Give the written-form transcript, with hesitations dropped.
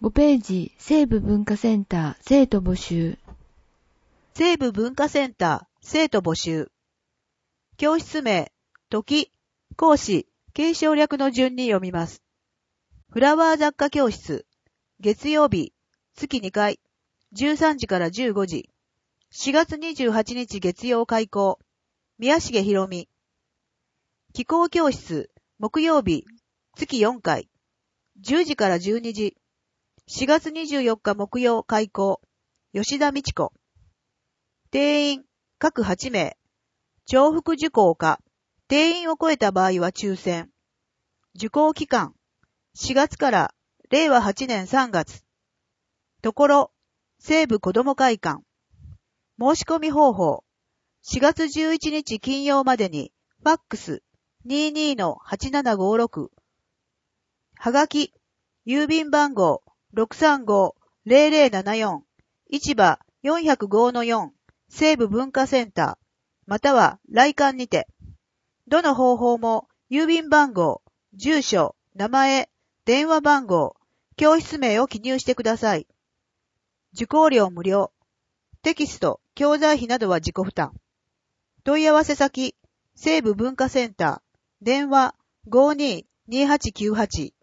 5ページ、西部文化センター、生徒募集。 西部文化センター、生徒募集。教室名、時、講師、継承略の順に読みます。フラワー雑貨教室、月曜日、月2回、13時から15時。4月28日月曜開講。宮重ひろみ。気候教室、木曜日、月4回、10時から12時。4月24日木曜開講。吉田美智子。定員、各8名。重複受講か、定員を超えた場合は抽選。受講期間、4月から令和8年3月。ところ、西部子ども会館。申し込み方法。4月11日金曜までに、ファックス 22-8756。はがき、郵便番号 635-0074。市場405-4。西部文化センター。または来館にて。どの方法も、郵便番号、住所、名前、電話番号、教室名を記入してください。受講料無料。テキスト、教材費などは自己負担。問い合わせ先、西部文化センター、電話 52-2898